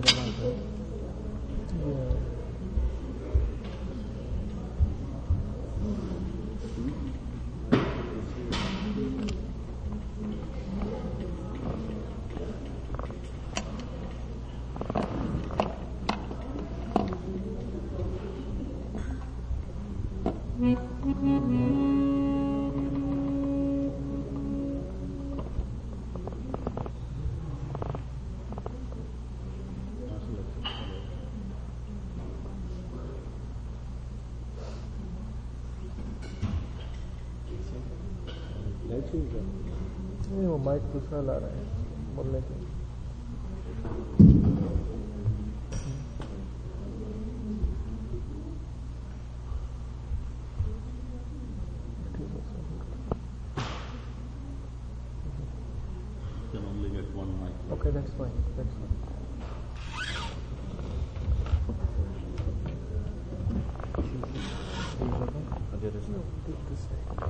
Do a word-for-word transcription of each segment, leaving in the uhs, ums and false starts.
नहीं, वो माइक दूसरा ला रहे हैं बोलने के। Okay, that's fine. That's fine. There is no this way.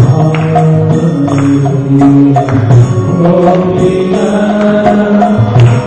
Oh,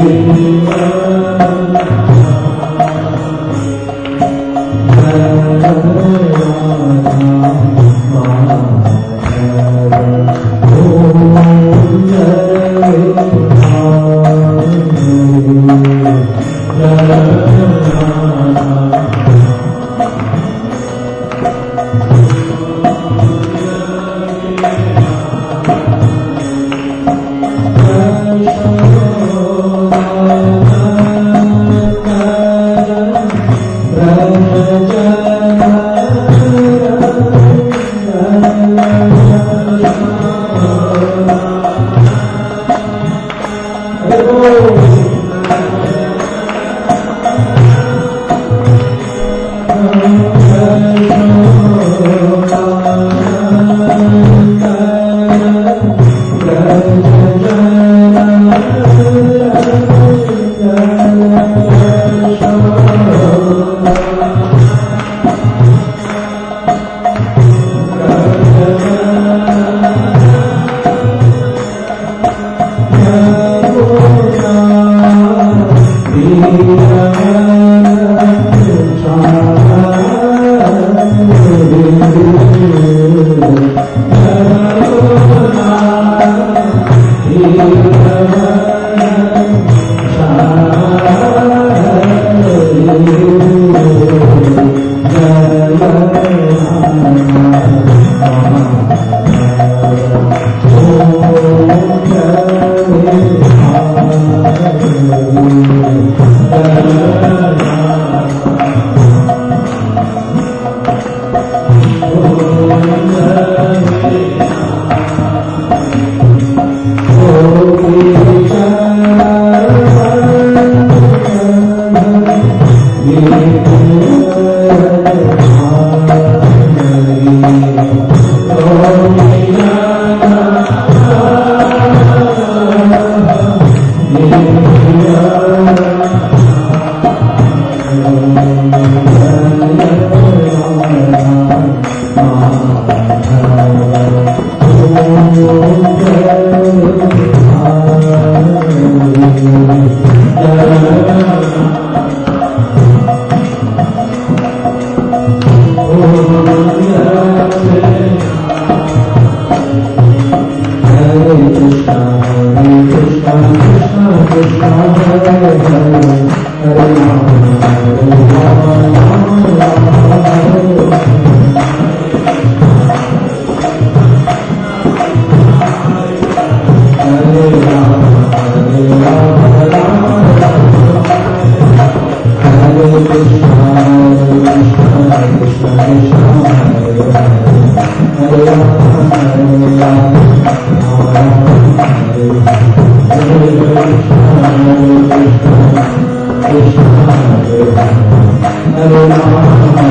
Hare Rama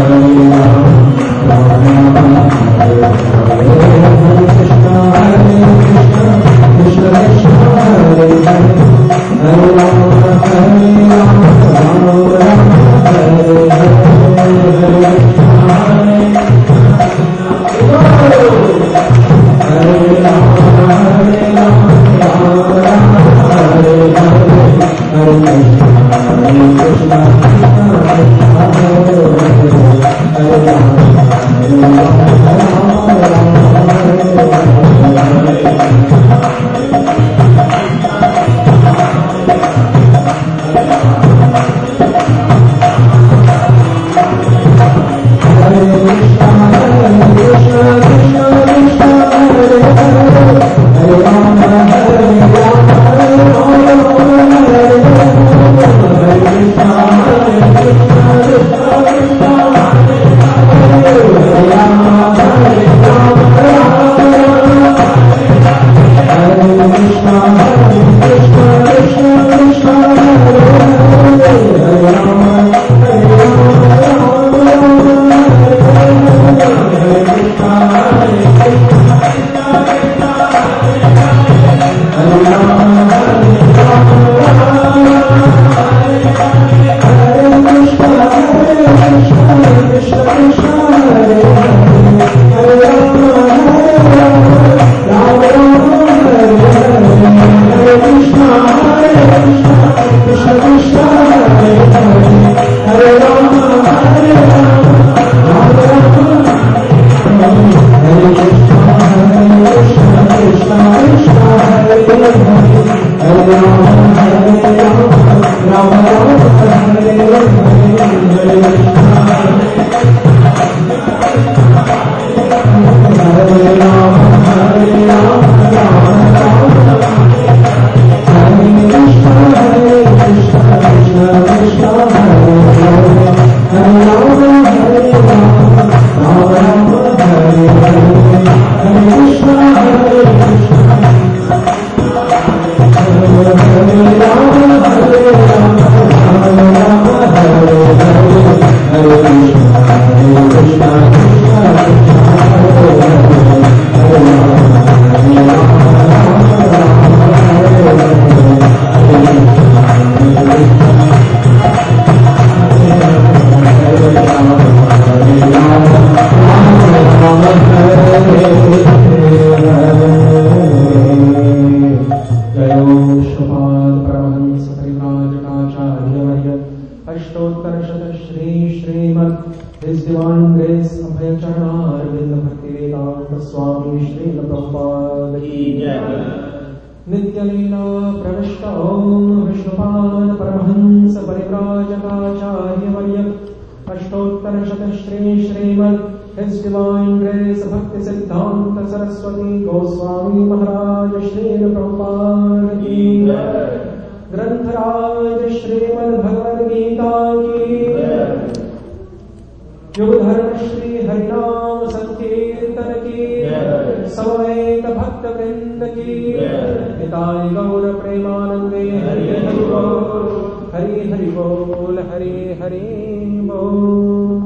नित्यलीला प्रविष्ट ओम Vishnupad Paramhans परिव्राजकाचार्यवर्य अष्टोत्तर शतश्री Shrimad His Divine Grace Bhakti Siddhanta Saraswati Goswami Maharaj Shri Prabhupada Ki Jai Grantaraj Srimad Bhagavad Gita Ki Jai Yudhara Shri Harinam Sankirtan Ki Jai Samaveta Bhakta Vrinda Ki Jai Nitai Gaura Premanande Hari Hari Bol Hari Hari Bol Hari Hari Bol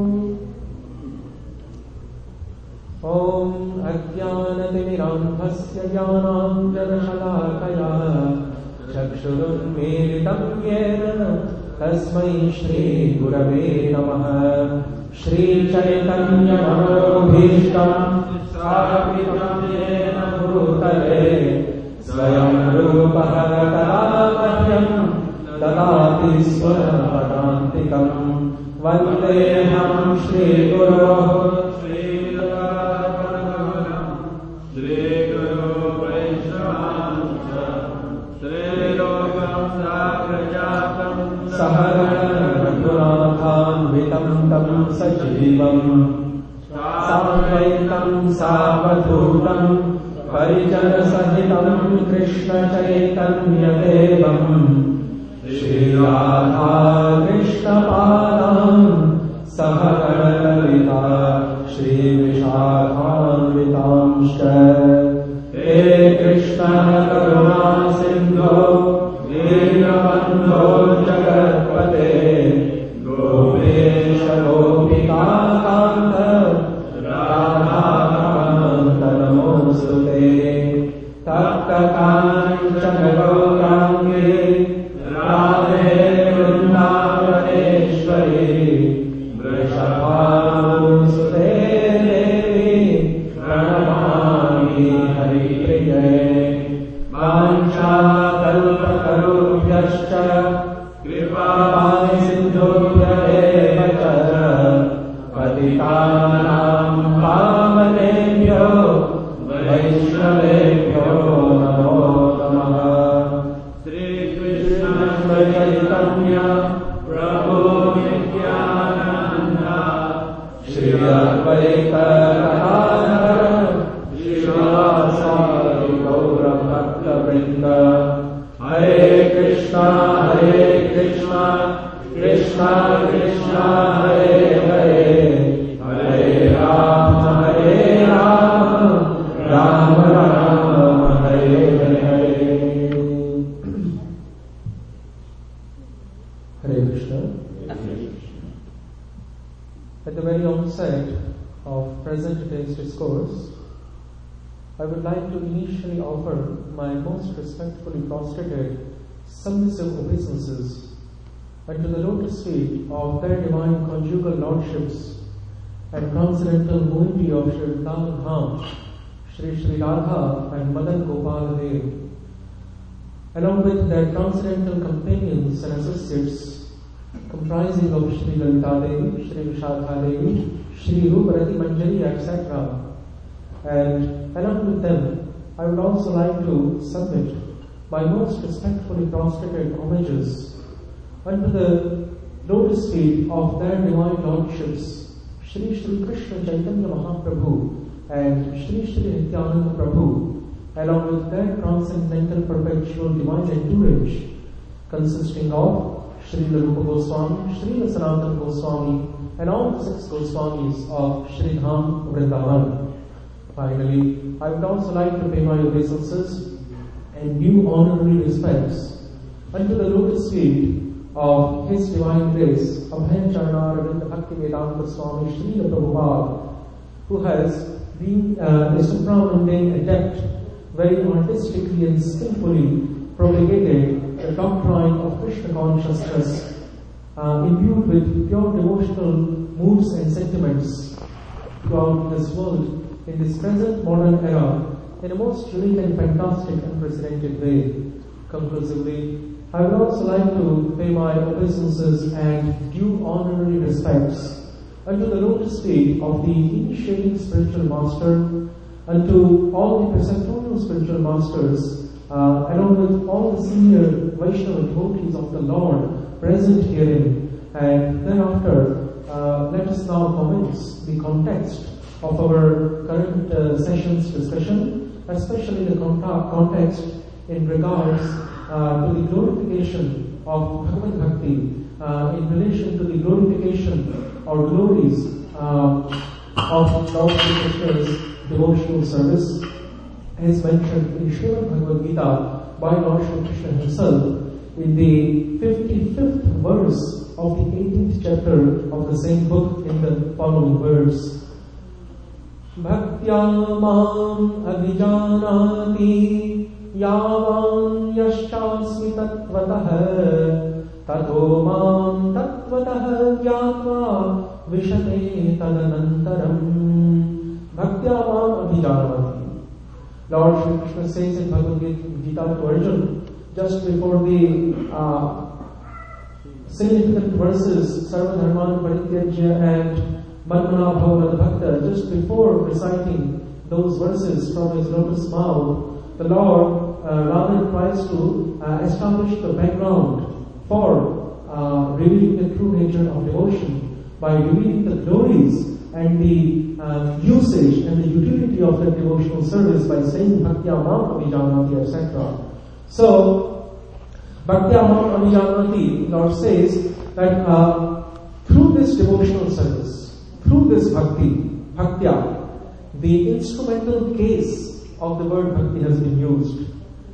Om Ajnanatimirandhasya Jnananjanashalakaya Chakshurunmilitam Yena Tasmai Shri Gurave Namaha Shri Chaitanya Manobhishtam Sthapitam Yena Bhutale Swayam Rupaha Tadamahyam Dadati Swarapadantikam Vandeham Shri Guru Saharanathanvitam tam sajivam Samvaitam savadhutam Parijana sahitam Krishna Chaitanya Devam Shri Radha Krishna Padam Saharanavita Shri Vishakhanvitamshcha He Krishna Karuna Sindho Deenabandho Jagatpate Gopesha Gopika Kanta Radha Kanta Namostute Takta Kanchana Gaurangi Radhe Vrindavaneshwari Vrishabhanusute Devi Pranamami Hari Priye Vancha Kalpatarubhyascha Kripa Sindhubhya Eva Cha Patitanam Pavanebhyo Vaishnavebhyo Namo Namaha Sri Krishna Chaitanya Prabhu Nityananda Shri Advaita Gadadhara Srivasadi Gaura Bhakta Vrinda Hare Krishna Hare Krishna Krishna Krishna Hare Hare Hare Rama Hare Rama Rama Rama Hare Hare Hare Krishna. At the very onset of present day's discourse, I would like to initially offer my most respectfully prostrated submissive obeisances unto the lotus feet of their divine conjugal lordships and transcendental moiety of Shri Vrindavan Dham, Shri Shri Radha and Madan Gopal Dev, along with their transcendental companions and associates comprising of Shri Lalita Devi, Shri Vishakha Devi, Shri Ruparati Manjari, et cetera. And along with them, I would also like to submit my most respectfully prostrated homages unto the lotus feet of their divine lordships, Shri Shri Krishna Chaitanya Mahaprabhu and Shri Shri Nityananda Prabhu, along with their transcendental perpetual divine entourage, consisting of Shri Rupa Goswami, Shri Sanatana Goswami, and all the six Goswamis of Shri Dham Vrindavan. Finally, I would also like to pay my obeisances and due honorary respects unto the lotus feet of His Divine Grace, Abhay Charanaravindra Bhaktivedanta Swami Srila Prabhupada, who has been uh, a supramundane adept, very artistically and skillfully propagated the doctrine of Krishna consciousness, uh, imbued with pure devotional moods and sentiments throughout this world in this present modern era in a most unique and fantastic unprecedented way. Conclusively, I would also like to pay my obeisances and due honorary respects unto the lotus feet of the initiating spiritual master, and to all the preceptorial spiritual masters, uh, along with all the senior Vaishnava devotees of the Lord present herein. And thereafter, uh, let us now commence the context of our current uh, session's discussion, especially the con- context in regards uh, to the glorification of Bhagavad Bhakti, uh, in relation to the glorification or glories uh, of Lord Sri Krishna's devotional service, as mentioned in Srimad Bhagavad Gita by Lord Sri Krishna himself in the fifty-fifth verse of the eighteenth chapter of the same book, in the following words. Bhaktya mam abhijanati yavam yashchasmi tatvatah tato mam tatvatah jnatva vishate tadanantaram. Bhaktya mam abhijanati. Lord Sri Krishna says in Bhagavad Gita to Arjuna, just before the uh, significant verses, Sarva Dharman Parityajya and Manmana Bhava Bhakta, just before reciting those verses from his lotus mouth, the Lord uh, rather tries to uh, establish the background for uh, revealing the true nature of devotion by revealing the glories and the uh, usage and the utility of the devotional service by saying Bhaktya Mam Abhijanati, et cetera. So, Bhaktya Mam Abhijanati, Lord says that uh, through this devotional service, through this bhakti, bhaktya, the instrumental case of the word bhakti has been used.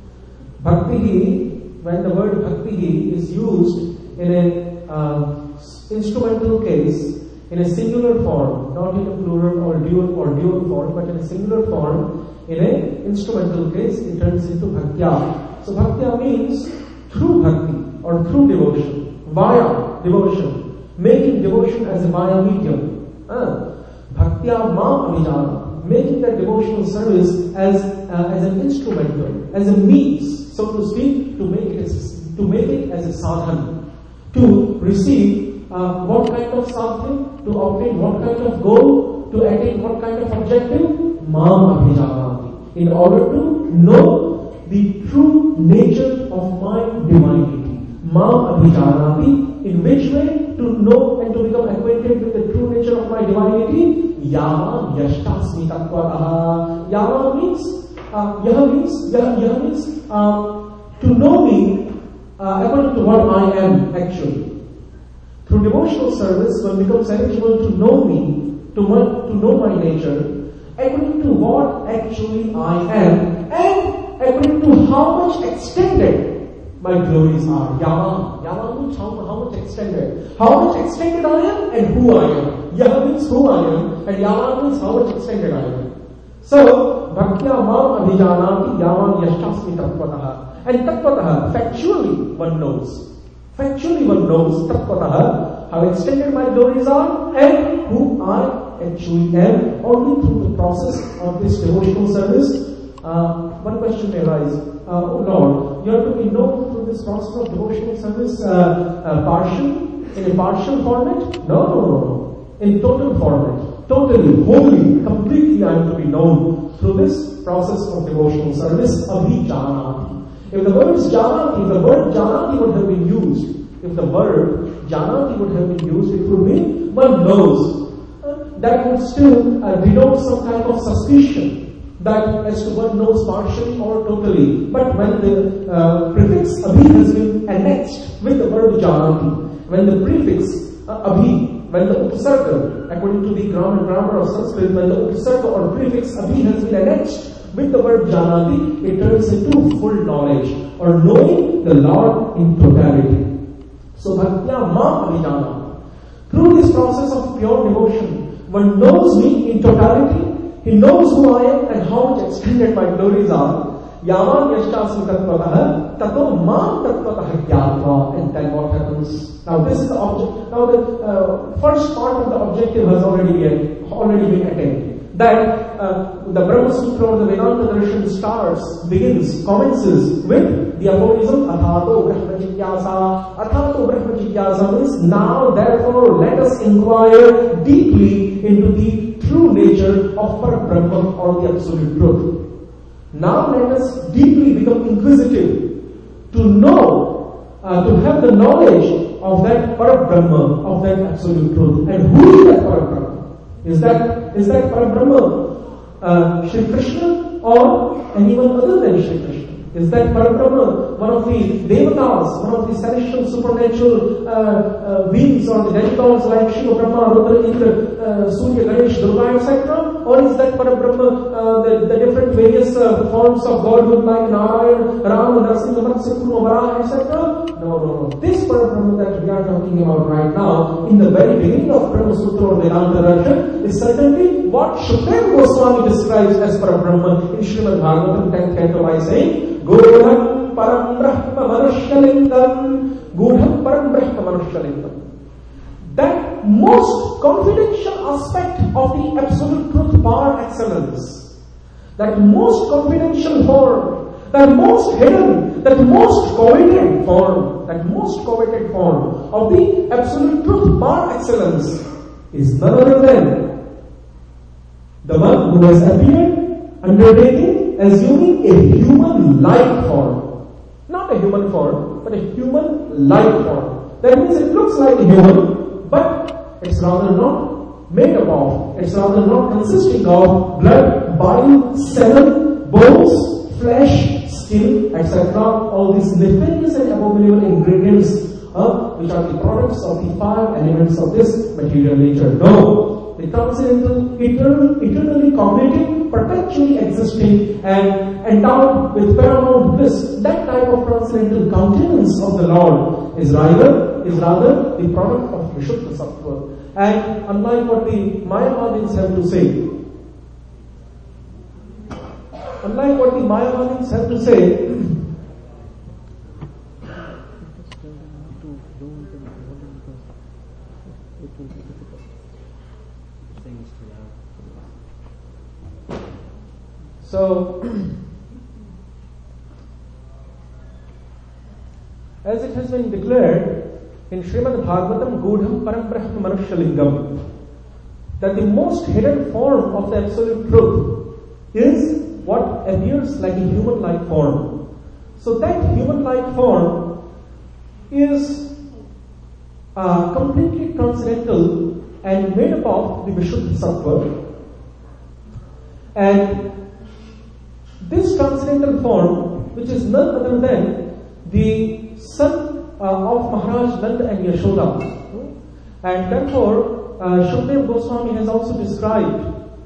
Bhakti, when the word bhakti is used in an uh, instrumental case, in a singular form, not in a plural or dual or dual form, but in a singular form, in an instrumental case, it turns into bhaktya. So bhaktya means through bhakti or through devotion, via devotion, making devotion as a via medium. Uh, Bhaktya ma avijana, making that devotional service as uh, as an instrumental, as a means, so to speak, to make it as, to make it as a sadhan, to receive uh, what kind of sadhan, to obtain what kind of goal, to attain what kind of objective, ma avijana, in order to know the true nature of my divinity. Ma abhijanati, in which way? To know and to become acquainted with the true nature of my divinity. Yama yashtasmi tattvataha. Yama means, uh, yaha means, yaha, yaha means uh, to know me uh, according to what I am actually. Through devotional service, one becomes eligible to know me, to, my, to know my nature, according to what actually I am, and according to how much extended my glories are. Yama. Yama means how, how much extended. How much extended I am and who I am. Yama means who I am and Yama means how much extended I am. So, Bhaktya mam abhijanati yama yashtasmi tattvataha. And tattvataha, factually one knows. Factually one knows tattvataha, how extended my glories are and who I actually am, only through the process of this devotional service. Uh, one question may arise. Uh, oh Lord, you are to be known through this process of devotional service uh, uh, partial, in a partial format? No, no, no, no. In total format. Totally, wholly, completely I am to be known through this process of devotional service, abhijanati. If the word is janati, if the word janati would have been used, if the word janati would have been used, it would mean one knows. Uh, that would still uh, denote some kind of suspicion, that as to one knows partially or totally. But when the uh, prefix abhi has been annexed with the verb janati, when the prefix uh, abhi, when the upsarga, according to the grammar, grammar of Sanskrit, when the upsarga or prefix abhi has been annexed with the verb janati, it turns into full knowledge or knowing the Lord in totality. So bhaktya ma avijana. Through this process of pure devotion, one knows me in totality. He knows who I am and how much extended my glories are. Yaman yashtasmi tattvataha tato mam tattvataha gyatva. And then what happens? Now this is the object. Now the uh, first part of the objective has already been, already been attained. That uh, the Brahma Sutra or the Vedanta Darshan starts, begins, commences with the aphorism Athato Brahma Jigyasa. Athato Brahma Jigyasa means now therefore let us inquire deeply into the true nature of Parabrahma or the Absolute Truth. Now let us deeply become inquisitive to know, uh, to have the knowledge of that Parabrahma, of that Absolute Truth. And who is that Parabrahma? Is that, is that Parabrahma uh, Shri Krishna or anyone other than Shri Krishna? Is that Parabrahma one of the Devatas, one of the celestial supernatural uh, uh, beings or the demigods like Shiva, Brahma, Rudra, Indra, uh, Surya, Ganesh, Durga, et cetera? Or is that Parabrahma uh, the, the different various uh, forms of Godhood like Narayan, Rama, Narasimha, Matsya, Varaha, et cetera? No, no, no. This Parabrahma that we are talking about right now, in the very beginning of Brahma Sutra or Vedanta Darshan, is certainly what Shukdev Goswami describes as Parabrahma in Srimad Bhagavatam tenth canto by saying, Gudham Param Brahma Manushkalingam, Gudham Param Brahma Manushkalingam. That most confidential aspect of the Absolute Truth par excellence, that most confidential form, that most hidden, that most coveted form, that most coveted form of the Absolute Truth par excellence is none other than the one who has appeared undertaking, assuming a human-like form. Not a human form, but a human-like form. That means it looks like a human, but it's rather not made up of, it's rather not consisting of blood, bile, semen, bones, flesh, skin, et cetera. All these nefarious and abominable ingredients uh, which are the products of the five elements of this material nature. No. The transcendental, eternal, eternally cognitive, perpetually existing, and endowed with paramount bliss. That type of transcendental countenance of the Lord is rather is rather the product of Vishuddha Sattva. And unlike what the Mayavadins have to say, unlike what the Mayavadins have to say, so, as it has been declared in Srimad Bhagavatam, Gudham Param Brahma Manushkalingam, that the most hidden form of the Absolute Truth is what appears like a human-like form. So that human-like form is uh, completely transcendental and made up of the Vishuddha Sattva. And this transcendental form, which is none other than the son uh, of Maharaj Nanda and Yashoda, and therefore uh, Shukdev Goswami has also described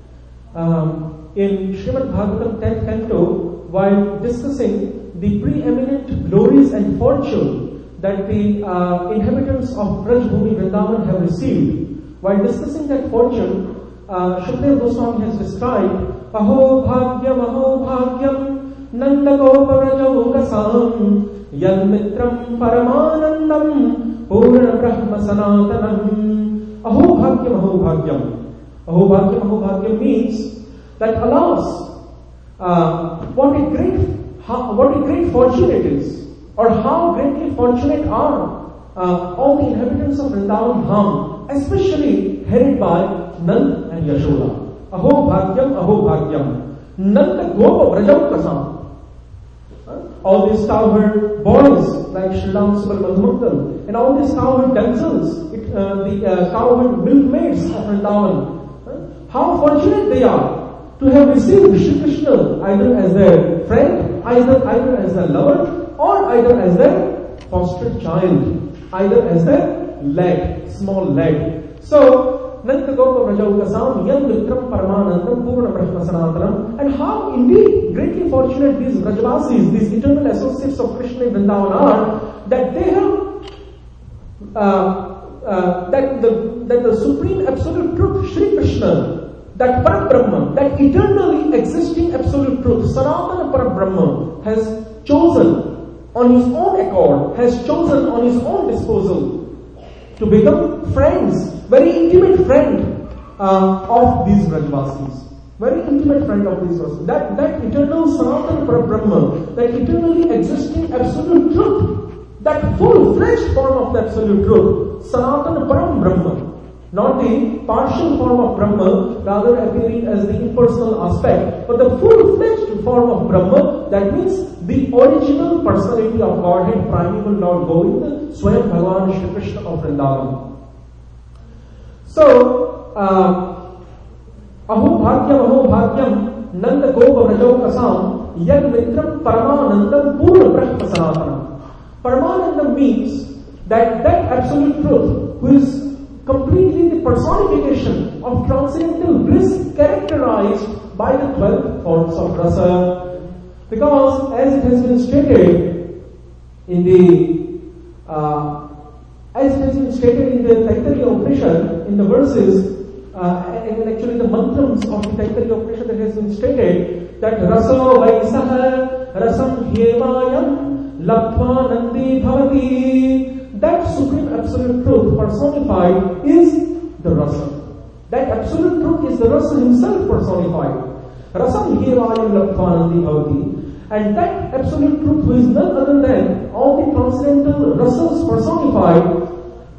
um, in Srimad Bhagavatam tenth canto, while discussing the preeminent glories and fortune that the uh, inhabitants of Brajbhumi Vrindavan have received. While discussing that fortune, uh, Shukdev Goswami has described Aho bhagyam, aho bhagyam, nanda gopa vrajavukasam, yad mitram paramanandam, purna brahma sanatanam. Aho bhagyam, aho bhagyam. Aho bhagyam, aho bhagyam means that alas, uh, what a great, how, what a great fortune it is, or how greatly fortunate are uh, all the inhabitants of Vrindavan Dham, especially headed by Nand and Yashoda. Aho bhagyam, aho bhagyam. Nanda gopa vrajavukasam. All these cowherd boys like Sri Ram Subal Madhumuktal, and all these cowherd damsels, it, uh, the uh, cowherd milkmaids of Vrindavan, how fortunate they are to have received Shri Krishna either as their friend, either, either as their lover, or either as their foster child, either as their lad, small lad. So, Nanda Gopa Vrajavukasam, Yan Vitram Paramanandam, Purna Brahma Sanatanam, and how indeed greatly fortunate these Vrajavasis, these eternal associates of Krishna in Vrindavan are, that they have, uh, uh, that, the, that the Supreme Absolute Truth, Shri Krishna, that Parabrahma, that eternally existing Absolute Truth, Sanatana Parabrahma, has chosen on his own accord, has chosen on his own disposal to become friends, very intimate friend uh, of these Vrajavasis. Very intimate friend of these Vrajavasis. That, that eternal Sanatana Parabrahma, that eternally existing Absolute Truth, that full-fledged form of the Absolute Truth, Sanatana Param Brahma, Not the partial form of Brahma, rather appearing as the impersonal aspect, but the full-fledged form of Brahma, that means the original personality of Godhead, primeval Lord Govinda, Swayam Bhagavan Shri Krishna of Vrindavan. So, uh, Aho Bhagyam, Aho Bhagyam, Nanda Gopa Vrajau Kasam, Yad Mitram Paramanandam Purna Brahma Sanatana. Paramanandam means that that absolute truth, who is completely the personification of transcendental bliss, characterized by the twelve forms of rasa. Because as it has been stated in the uh, as it has been stated in the Taittiriya Upanishad, in the verses, uh, and actually the mantrams of the Taittiriya Upanishad, that has been stated that raso vaisaha rasam hyemayam labdva nandi bhavati. That supreme absolute truth personified is the rasa. That absolute truth is the rasa himself personified. Rasam hyemayam labdva nandi bhavati. And that absolute truth, who is none other than all the transcendental rasas personified,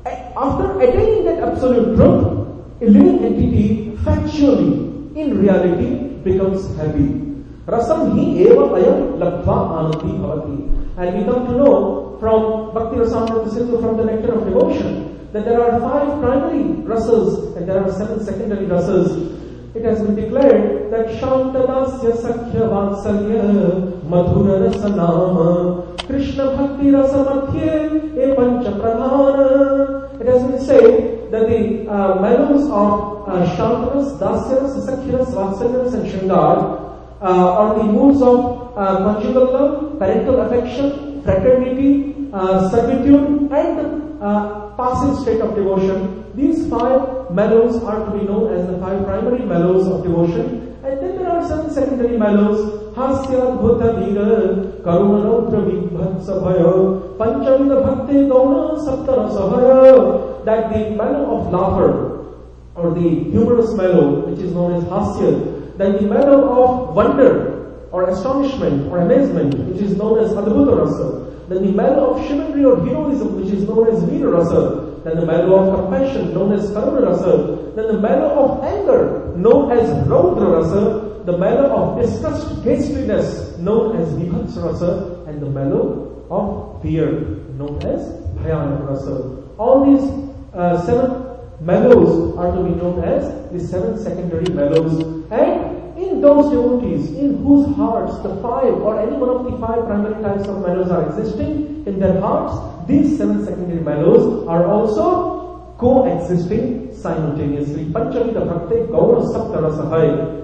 after attaining that absolute truth, a living entity factually, in reality, becomes happy. Rasam hi eva ayam labdva anandi bhavati. And we come to know from Bhakti Rasamrita Sindhu, from the nectar of devotion, that there are five primary rasas and there are seven secondary rasas. It has been declared that Shantadasya Sakhya Vatsalya Madhura Rasa Nama Krishna Bhakti Rasa Madhye E Pancha Pradhana. It has been said that the uh, mellows of uh, Shantaras, Dasyaras, Sakhiras, Vatsalyaras and Shringar uh, are the moods of uh, conjugal love, parental affection, fraternity, uh, servitude and uh, passive state of devotion. These five mellows are to be known as the five primary mellows of devotion. And then there are seven secondary mellows. Hasya Bhuta Vira Karunanodra Vibhatsa Bhaya Panchavida Bhakti Gauna Saptara Sahaya. That the mellow of laughter, or the humorous mellow, which is known as Hasya, then the mellow of wonder or astonishment or amazement, which is known as Adbhuta Rasa, then the mellow of chivalry or heroism, which is known as Veera Rasa, then the mellow of compassion, known as Karuna Rasa, then the mellow of anger, known as Raudra Rasa, the mellow of disgust, hastiness, known as Vibhatsa Rasa, and the mellow of fear, known as Bhayanak Rasa. All these uh, seven mellows are to be known as the seven secondary mellows. And in those devotees in whose hearts the five or any one of the five primary types of mellows are existing, in their hearts these seven secondary mellows are also coexisting simultaneously. Panchavida Bhakti Gaura Saptara Sahai.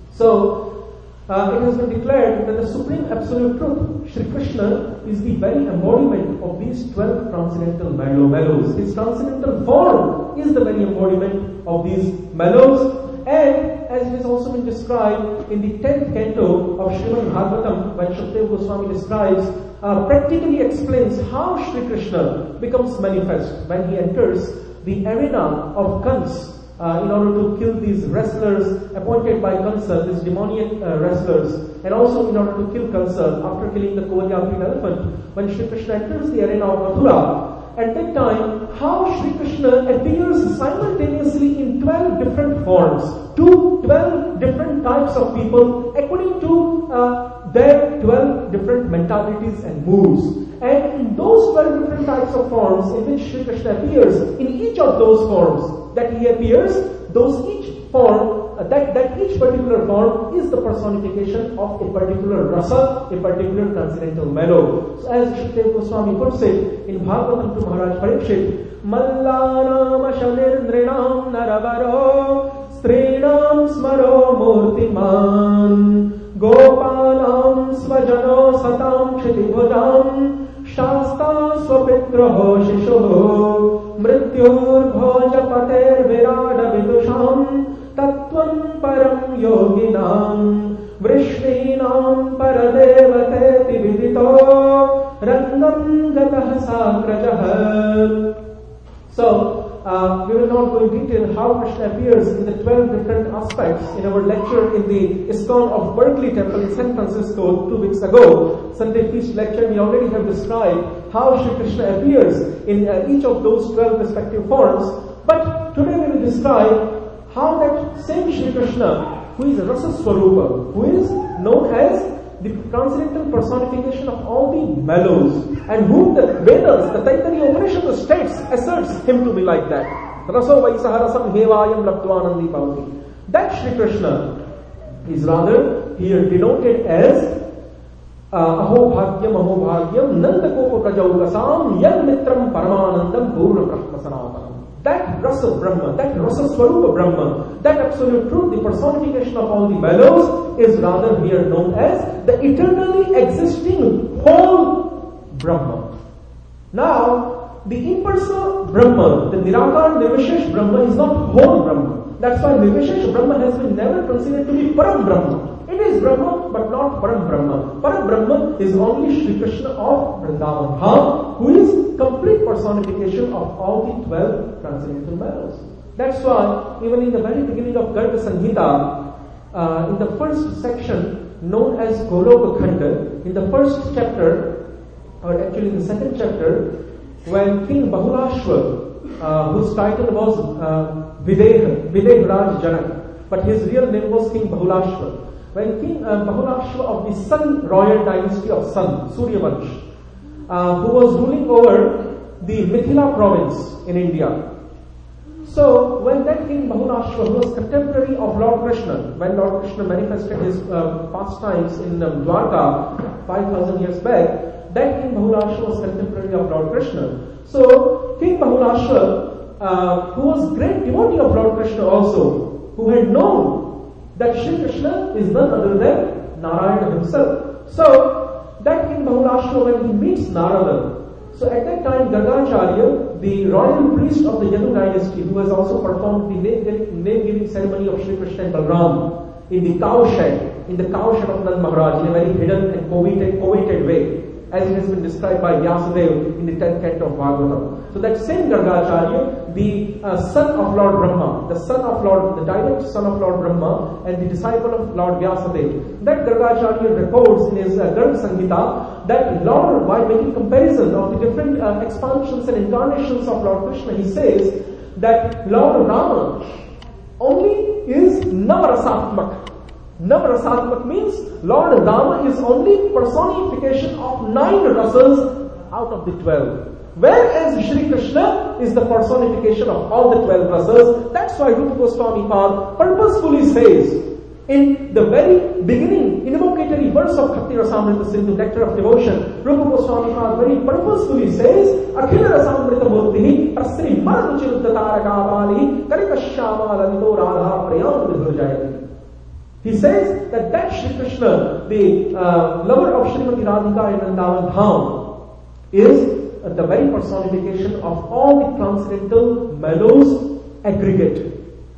So, uh, it has been declared that the Supreme Absolute Truth, Shri Krishna, is the very embodiment of these twelve transcendental mellow mellows. His transcendental form is the very embodiment of these mellows. And as it has also been described in the tenth canto of Srimad Bhagavatam, when Shukadeva Goswami describes, uh, practically explains how Shri Krishna becomes manifest when he enters the arena of Kans uh, in order to kill these wrestlers appointed by Kansa, these demoniac uh, wrestlers, and also in order to kill Kansa after killing the Kovalyapin elephant. When Shri Krishna enters the arena of Mathura, at that time, how Shri Krishna appears simultaneously in twelve different forms to twelve different types of people according to uh, their twelve different mentalities and moods. And in those twelve different types of forms in which Shri Krishna appears, in each of those forms that he appears, those each form, uh, that, that each particular form is the personification of a particular rasa, a particular transcendental mellow. So as Shukadeva Goswami puts it in Bhagavatam to Maharaj Parikshit, Mallanam Ashanirnrinam Naravaro Strinam Smaro Murtiman Gopalam Svajano Satam Kshitibhujam Shasta Swapitraho Shisho Mrityur Bhoja Pater Virada Vidusham Tattvam Param Yoginam Vrishninam Paradevate Vidito Rangam Gatah Sakrajah. So, uh, we will not go in detail how Krishna appears in the twelve different aspects in our lecture in the ISKCON of Berkeley Temple in San Francisco two weeks ago. Sunday Feast lecture, we already have described how Shri Krishna appears in uh, each of those twelve respective forms. But today we will describe how that same Shri Krishna, who is Rasa Swarupa, who is known as the transcendental personification of all the mellows, and whom the Vedas, the Taittiriya Upanishad states, asserts him to be like that. Raso Vaisaha Rasam Hevayam Laptvanandi Bhavati. That Shri Krishna is rather here denoted as Aho Bhagyam Aho Bhagyam Nandakopa Prajaugasam Yad Mitram Paramanandam Purna Brahma Sanatanam. That Rasa Brahma, that Rasa Swarupa Brahma, that absolute truth, the personification of all the mellows, is rather here known as the eternally existing whole Brahma. Now, the impersonal Brahma, the Nirakar Nirvishesh Brahma, is not whole Brahma. That's why Nirvishesh Brahma has been never considered to be Param Brahma. It is Brahma, but not Param Brahma. Param Brahma is only Shri Krishna of Vrindavan Dham, who is complete personification of all the twelve transcendental mellows. That's why, even in the very beginning of Garga Samhita, uh, in the first section known as Goloka Khanda, in the first chapter, or actually in the second chapter, when King Bahulashva, uh, whose title was uh, Videha, Videha Raj Janak, but his real name was King Bahulashva. When King uh, Bahulashva of the Sun royal dynasty of Sun, Suryavansh, uh, who was ruling over the Mithila province in India. So, when that King Bahulashva, who was contemporary of Lord Krishna, when Lord Krishna manifested his uh, pastimes in um, Dwarka five thousand years back, that King Bahulashva was contemporary of Lord Krishna. So, King Bahulashva, uh, who was great devotee of Lord Krishna also, who had known that Shri Krishna is none other than Narayana himself. So, that King Bahulashva, when he meets Narada, so at that time Gargacharya, the royal priest of the Yadu dynasty, who has also performed the name-giving ceremony of Shri Krishna and Balram in the cow shed, in the cow shed of Nand Maharaj, in a very hidden and coveted, coveted way, as it has been described by Vyasadeva in the tenth canto of Bhagavatam. So that same Gargacharya, the uh, son of Lord Brahma, the son of Lord, the direct son of Lord Brahma, and the disciple of Lord Vyasadeva, that Gargacharya records in his uh, Garga Samhita that Lord, while making comparison of the different uh, expansions and incarnations of Lord Krishna, he says that Lord Rama only is Navarasatmak. Navarasatmak means Lord Rama is only personification of nine rasas out of the twelve. Whereas Shri Krishna is the personification of all the twelve rasas. That's why Rupa Goswami Pad purposefully says in the very beginning, invocatory verse of Bhakti Rasamrita Sindhu, Nectar of Devotion, Rupa Goswami Pad very purposefully says, Akhila Rasamrita Murtihi, Prasri Maranuchiruddha Tarakavali, Karikashyama Lalito Radha Prayam Vidhurjayati. He says that that Shri Krishna, the uh, lover of Srimati Radhika in Vrindavan Dham, is uh, the very personification of all the transcendental mellows aggregate.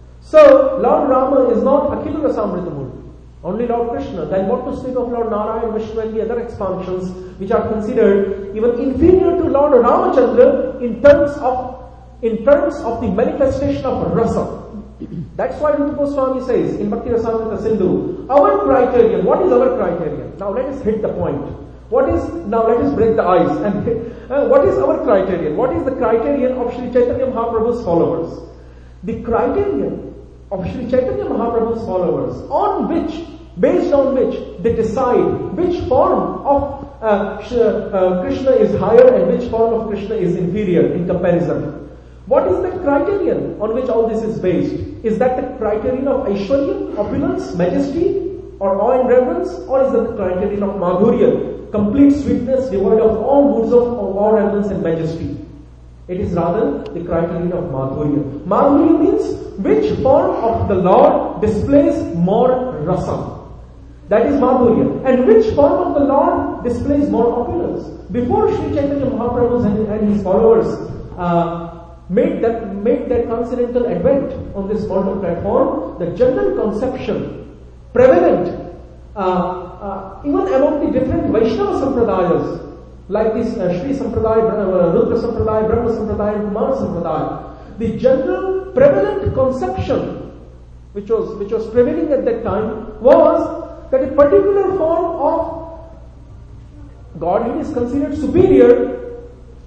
So, Lord Rama is not Akhila Rasamrita Murti, only Lord Krishna. Then what to speak of Lord Narayan, Vishnu and the other expansions which are considered even inferior to Lord Ramachandra in terms of, in terms of the manifestation of rasa. That's why Rupa Goswami says in Bhakti Rasamrita Sindhu, our criterion, what is our criterion? Now let us hit the point. What is, now let us break the ice. And uh, what is our criterion? What is the criterion of Sri Chaitanya Mahaprabhu's followers? The criterion of Sri Chaitanya Mahaprabhu's followers, on which, based on which they decide which form of uh, Sh- uh, Krishna is higher and which form of Krishna is inferior in comparison. What is the criterion on which all this is based? Is that the criterion of Aishwarya, opulence, majesty, or awe and reverence? Or is that the criterion of Madhurya, complete sweetness, devoid of all moods of awe, reverence and majesty? It is rather the criterion of Madhurya. Madhurya means which form of the Lord displays more rasa. That is Madhurya. And which form of the Lord displays more opulence? Before Sri Chaitanya Mahaprabhu and, and his followers uh, made that made that transcendental advent on this mortal platform, the general conception prevalent uh, uh, even among the different Vaishnava Sampradayas, like this uh, Shri Sampradaya, uh, Rudra Sampradaya, Brahma Sampradaya, and Kumar Sampradaya, the general prevalent conception which was which was prevailing at that time was that a particular form of Godhead is considered superior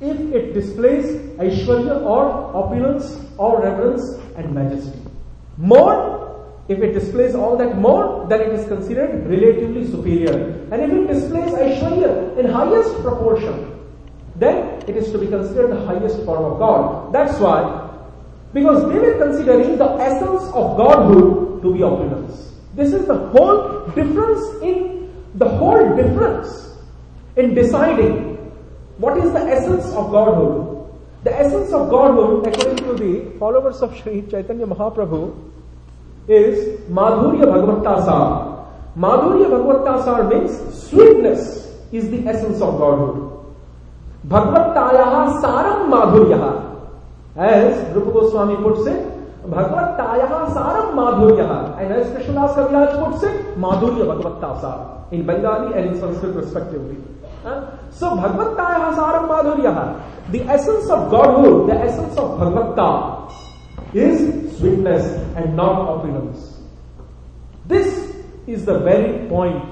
if it displays Aishwarya or opulence or reverence and majesty. More, if it displays all that more, then it is considered relatively superior. And if it displays Aishwarya in highest proportion, then it is to be considered the highest form of God. That's why, because they were considering the essence of Godhood to be opulence. This is the whole difference in, the whole difference in deciding what is the essence of Godhood. The essence of Godhood, according to the followers of Sri Chaitanya Mahaprabhu, is Madhurya Bhagavatasar. Madhurya Bhagavatasar means sweetness is the essence of Godhood. Bhagavatayaha saram madhuryaha. As Rupa Goswami puts it, Bhagavatayaha saram madhuryaha. And as Krishnadas Kaviraj puts it, Madhurya Bhagavatasar. In Bengali and in Sanskrit respectively. Uh, so Bhagavatayaha saram madhuryaha. The essence of Godhood, the essence of Bhagavata is sweetness and not opulence. This is the very point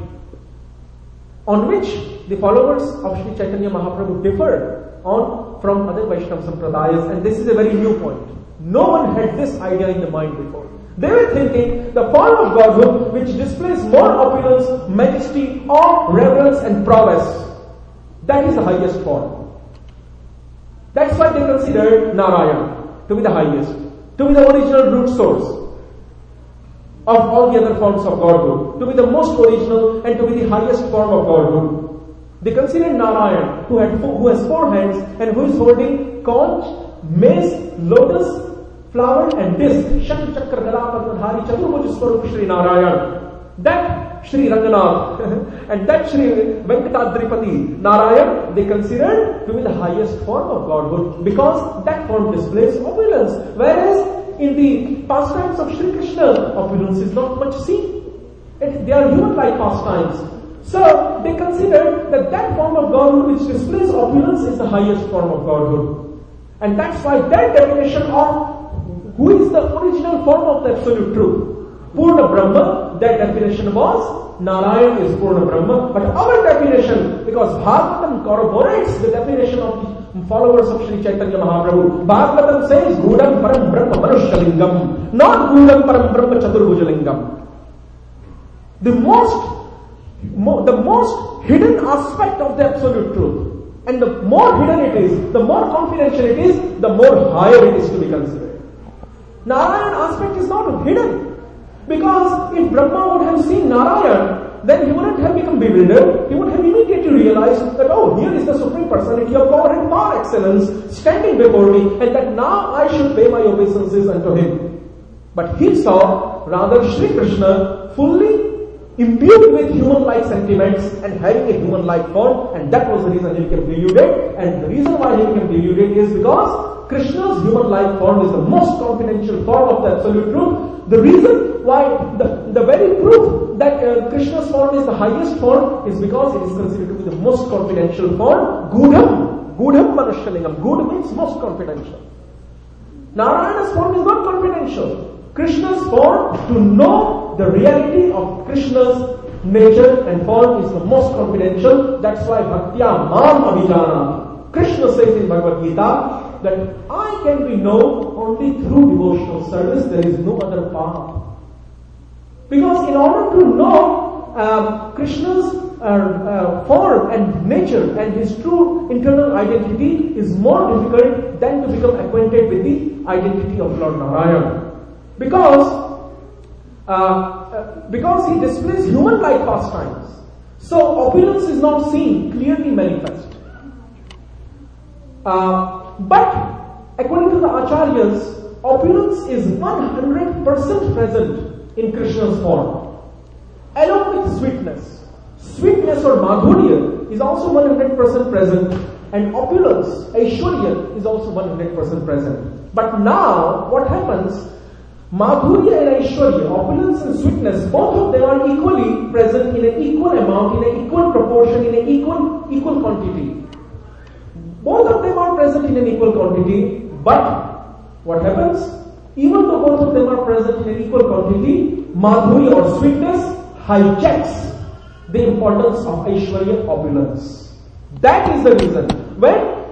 on which the followers of Sri Chaitanya Mahaprabhu differed on from other Vaishnava Sampradayas, and this is a very new point. No one had this idea in the mind before. They were thinking the form of Godhood which displays more opulence, majesty, awe, reverence and prowess, that is the highest form. That's why they considered Narayana to be the highest, to be the original root source of all the other forms of Godhood, to be the most original and to be the highest form of Godhood. They considered Narayan, who, had four, who has four hands and who is holding conch, mace, lotus, flower and disc. Shakti Chakra Gala Padmadhari Chaturbuj Swarup Shri Narayan. That Shri Ranganath and that Shri Venkatadripati Narayan, they considered to be the highest form of Godhood because that form displays opulence. Whereas in the pastimes of Shri Krishna, opulence is not much seen. It, they are human-like pastimes. So they considered that that form of Godhood which displays opulence is the highest form of Godhood. And that's why their definition of who is the original form of the absolute truth, Purna Brahma, their definition was Narayan is Purna Brahma. But our definition, because Bhagavatam corroborates the definition of the followers of Sri Chaitanya Mahaprabhu. Bhagavatam says Gudam Param Brahma Manushalingam, not Gudam Param Brahma Chaturbhujalingam. The most Mo, the most hidden aspect of the absolute truth. And the more hidden it is, the more confidential it is, the more higher it is to be considered. Narayan aspect is not hidden. Because if Brahma would have seen Narayan, then he wouldn't have become bewildered. He would have immediately realized that, oh, here is the Supreme Personality of God and par excellence standing before me, and that now I should pay my obeisances unto him. But he saw rather Shri Krishna fully imbued with human-like sentiments and having a human-like form, and that was the reason he became deluded. And the reason why he became deluded is because Krishna's human-like form is the most confidential form of the absolute truth. The reason why, the, the very proof that uh, Krishna's form is the highest form is because it is considered to be the most confidential form. Gudham, Gudham Manushalingam. Gud means most confidential. Narayana's form is not confidential. Krishna's form, to know the reality of Krishna's nature and form is the most confidential. That's why Bhaktya Mam Abhijana. Krishna says in Bhagavad Gita that I can be known only through devotional service. There is no other path. Because in order to know um, Krishna's uh, uh, form and nature and his true internal identity is more difficult than to become acquainted with the identity of Lord Narayana. Because, uh, uh, because he displays human-like pastimes. So opulence is not seen clearly manifest. Uh, but according to the Acharyas, opulence is one hundred percent present in Krishna's form. Along with sweetness. Sweetness or madhurya is also one hundred percent present, and opulence, Aishwarya, is also one hundred percent present. But now, what happens? Madhurya and Aishwarya, opulence and sweetness, both of them are equally present in an equal amount, in an equal proportion, in an equal, equal quantity. Both of them are present in an equal quantity, but what happens? Even though both of them are present in an equal quantity, Madhurya or sweetness hijacks the importance of Aishwarya, opulence. That is the reason. When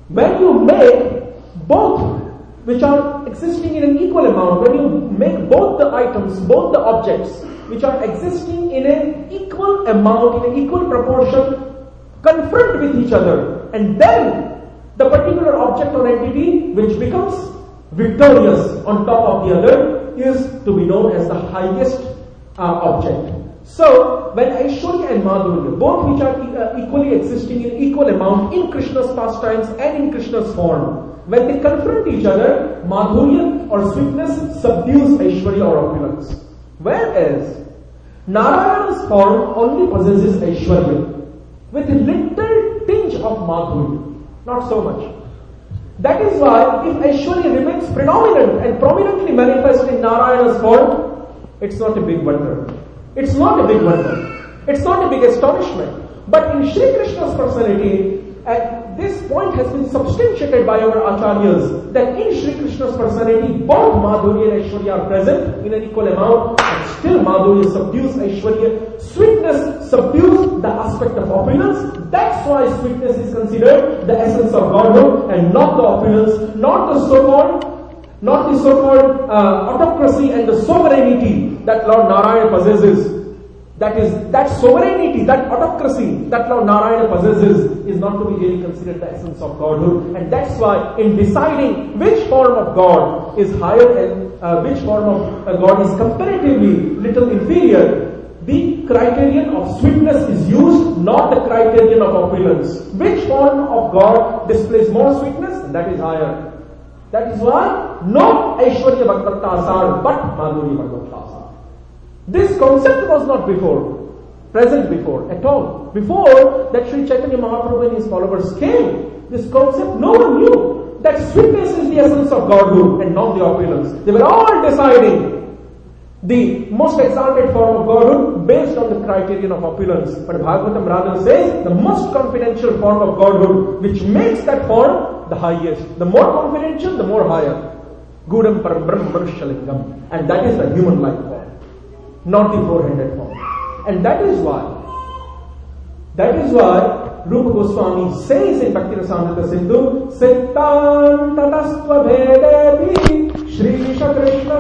When you make both which are existing in an equal amount, when you make both the items, both the objects which are existing in an equal amount, in an equal proportion, confront with each other, and then the particular object or entity which becomes victorious on top of the other is to be known as the highest uh, object. So, when Aishwarya and Madhurya, both which are uh, equally existing in equal amount in Krishna's pastimes and in Krishna's form, when they confront each other, Madhurya or sweetness subdues Aishwarya or opulence. Whereas, Narayana's form only possesses Aishwarya with a little tinge of Madhurya, not so much. That is why, if Aishwarya remains predominant and prominently manifest in Narayana's form, it's not a big wonder. It's not a big wonder. It's not a big astonishment. But in Shri Krishna's personality, and this point has been substantiated by our acharyas, that in Shri Krishna's personality, both Madhurya and Aishwarya are present in an equal amount, and still Madhurya subdues Aishwarya. Sweetness subdues the aspect of opulence. That's why sweetness is considered the essence of Godhead and not the opulence, not the so-called Not the so-called uh, autocracy and the sovereignty that Lord Narayana possesses. That is, that sovereignty, that autocracy that Lord Narayana possesses is not to be really considered the essence of Godhood. And that's why in deciding which form of God is higher and uh, which form of uh, God is comparatively little inferior, the criterion of sweetness is used, not the criterion of opulence. Which form of God displays more sweetness? That is higher. That is why no Aishwarya Bhagavatta Asar but Madhurya Bhagavatta Asar. This concept was not before, present before at all. Before that Sri Chaitanya Mahaprabhu and his followers came, this concept no one knew that sweetness is the essence of Godhood and not the opulence. They were all deciding the most exalted form of Godhood based on the criterion of opulence. But Bhagavatam rather says the most confidential form of Godhood, which makes that form the highest. The more confidential, the more higher. Gudam Param Manushalingam. And that is the human life form, not the four-handed form. And that is why, that is why Rupa Goswami says in Bhakti Rasamrita Sindhu, Sittan Tatastva Bhedepi Shri Krishna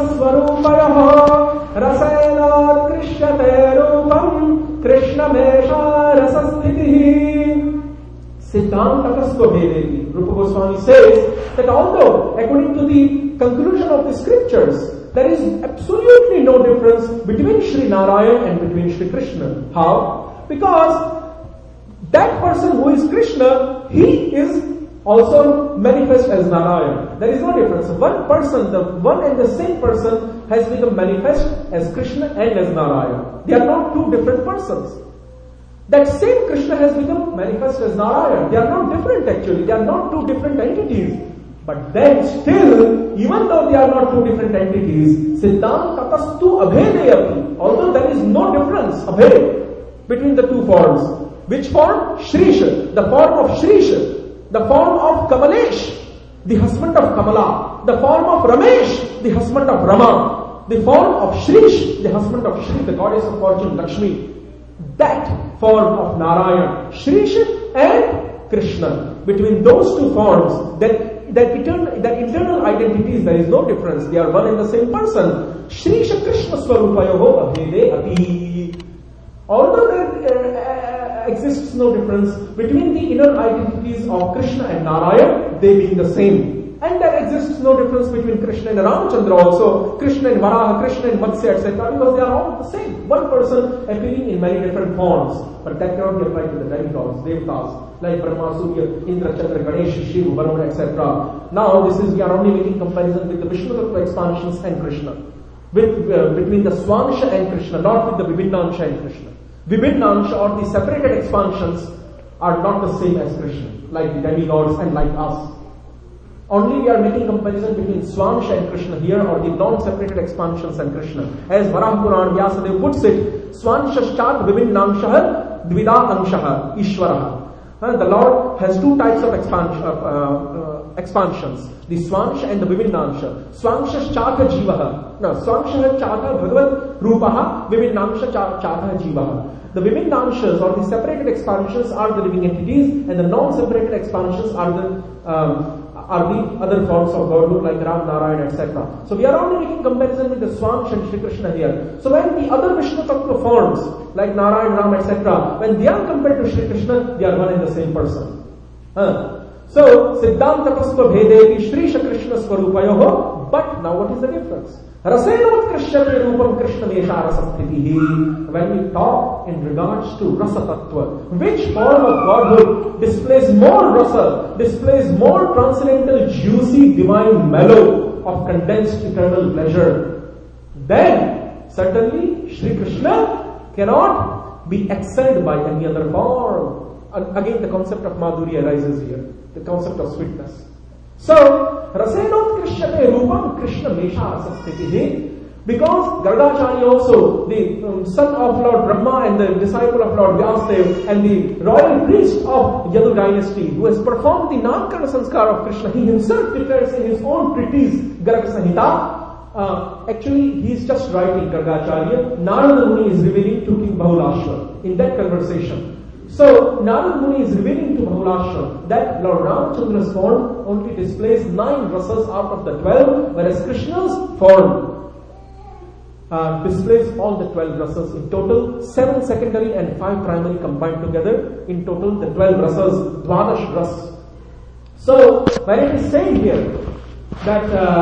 Swarupayaha Rasena Krishyate Rupam Krishna Mesha Rasasthitihi. Siddhanta Tattva Bhedepi. Rupa Goswami says that although, according to the conclusion of the scriptures, there is absolutely no difference between Sri Narayan and between Sri Krishna. How? Because that person who is Krishna, he is also manifest as Narayan. There is no difference. One person, the one and the same person has become manifest as Krishna and as Narayan. They are not two different persons. That same Krishna has become manifest as Narayan. They are not different actually. They are not two different entities. But then still, even though they are not two different entities, Siddhanta Tatastu Abhedeyapi. Although there is no difference, Abhed, between the two forms. Which form? Shrisha. The form of Shrisha. The form of Kamalesh, the husband of Kamala. The form of Ramesh, the husband of Rama. The form of Shrish, the husband of Shri, the goddess of fortune, Lakshmi. That form of Narayan, Shrisha and Krishna. Between those two forms, that, that, eternal, that internal identities, there is no difference. They are one and the same person. Shrisha Krishna Swarupayoho Abhede Api. Although there uh, exists no difference between the inner identities of Krishna and Narayan, they being the same. And there exists no difference between Krishna and Ramachandra also, Krishna and Varaha, Krishna and Matsya, et cetera, because they are all the same. One person appearing in many different forms. But that cannot be applied to the demigods, Devtas, like Brahma, Surya, Indra, Chandra, Ganesh, Shiva, Varuna, et cetera. Now this is, we are only making comparison with the Vishnu Tattva expansions and Krishna. With, uh, between the Swansha and Krishna, not with the Vibhinnansha and Krishna. Vibhinnansha or the separated expansions are not the same as Krishna, like the demigods and like us. Only we are making comparison between Swansha and Krishna here, or the non-separated expansions and Krishna. As Varaha Puran Vyasadeva puts it, Swanshashchat Vibhinnanshaha Dvida Anshaha Ishvaraha. Uh, the Lord has two types of expansion, uh, uh, expansions. The Swansha and the Vibhinnansha. Swanshashchatha Jivaha. No, Swansha Chatha Bhagavat Rupaha Vibhinnansha Chatha Jivaha. the Vibhindanshas or the separated expansions are the living entities, and the non-separated expansions are the um, are the other forms of Godhood like Ram, Narayan, et cetera. So we are only making comparison with the Swansh and Shri Krishna here. So when the other Vishnu Tattva forms like Narayan, Ram, et cetera, when they are compared to Shri Krishna, they are one and the same person. Huh? So Siddhanta Tasva Bhedeti Shri Krishna Swarupayoho. But now what is the difference? Rasenot Krishyate Rupam Krishna Mesha Rasaptitihi. When we talk in regards to Rasa Tattva, which form of Godhood displays more rasa, displays more transcendental, juicy, divine mellow of condensed eternal pleasure, then certainly Shri Krishna cannot be excelled by any other form. And again, the concept of Madhurya arises here, the concept of sweetness. So, Rasenot Krishyate Rupam Krishna Mesha Rasaptitihi. Because Gargacharya also, the um, son of Lord Brahma and the disciple of Lord Vyasadeva and the royal priest of Yadu dynasty who has performed the Namkarana Sanskar of Krishna, he himself declares in his own treatise, Garga Samhita, uh, actually he is just writing Gargacharya, Narada Muni is revealing to King Bahulashva in that conversation. So, Narada Muni is revealing to Bahulashva that Lord Ramachandra's form only displays nine rasas out of the twelve, whereas Krishna's form Uh, displays all the twelve rasas in total, seven secondary and five primary combined together, in total the twelve rasas, Dwadash ras. So, when it is said here that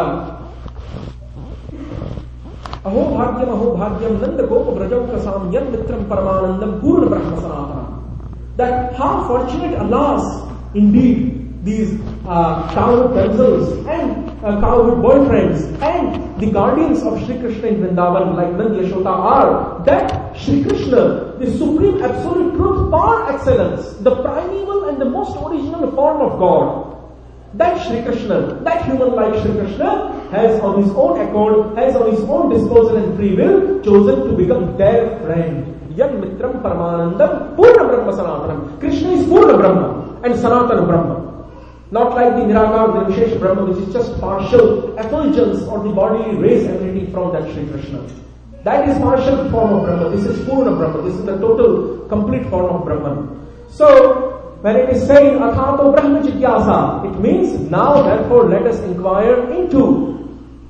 Aho Bhagyam Aho Bhagyam Nanda Gopa Brajavkasam Yan Mitram Paramanandam Purna Brahma Sanatana, that how fortunate, alas, indeed, these uh, cowherd damsels and uh, cowherd boyfriends and the guardians of Shri Krishna in Vrindavan like Nand Yashoda are, that Shri Krishna, the supreme absolute truth par excellence, the primeval and the most original form of God, that Shri Krishna, that human like Shri Krishna has on his own accord, has on his own disposal and free will chosen to become their friend. Yan Mitram Paramanandam Purna Brahma Sanatanam. Krishna is Purna Brahma and Sanatana Brahma. Not like the Nirakar, the Vishesh Brahma, which is just partial effulgence or the bodily rays emanating from that Shri Krishna. That is partial form of Brahma. This is Purna Brahma. This is the total, complete form of Brahman. So, when it is saying Athato Brahma Jigyasa, it means now therefore let us inquire into